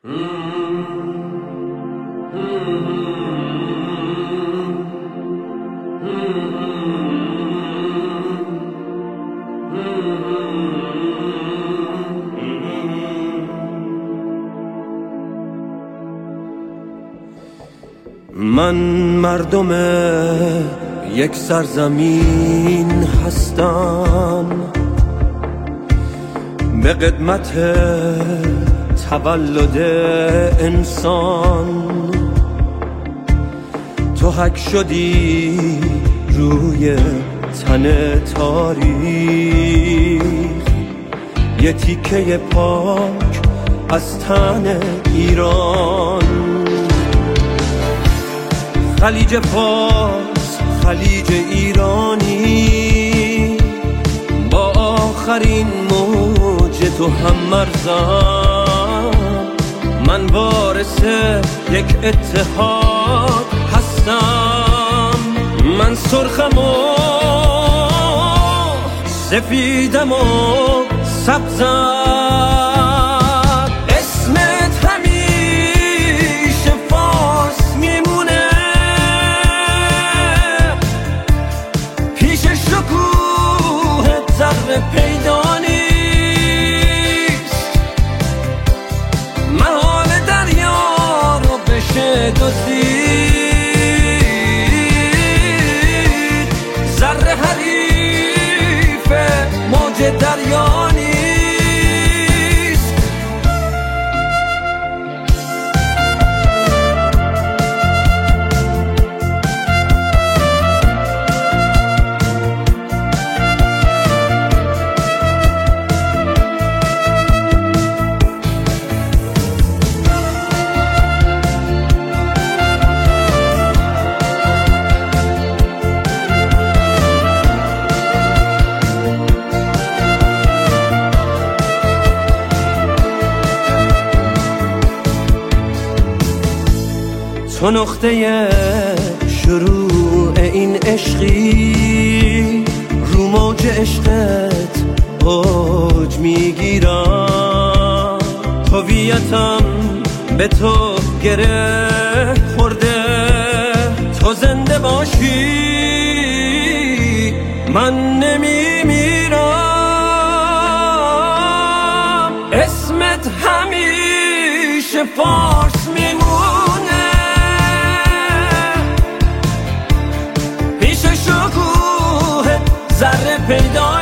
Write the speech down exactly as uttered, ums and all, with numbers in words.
من مردم یک سرزمین هستم، به قدمت تولد انسان تو حک شدی روی تن تاریخ، یه تیکه پاک از تن ایران. خلیج فارس، خلیج ایرانی، با آخرین موج تو هم مرزم. من وارث یک اتحاد هستم، من سرخم و سفیدم و سبزم. اسمت همیشه فارس میمونه، پیش شکوه ذره پیدا نیست. محال دریا رو بشه دزدید، ذره حریف موج دریا نیست. تو نقطه شروع این عشقی، رو موج عشقت اوج میگیرم. هویتم به تو گره خورده، تو زنده باشی من نمیمیرم. اسمت همیشه فارس میمونه، ذره پیدا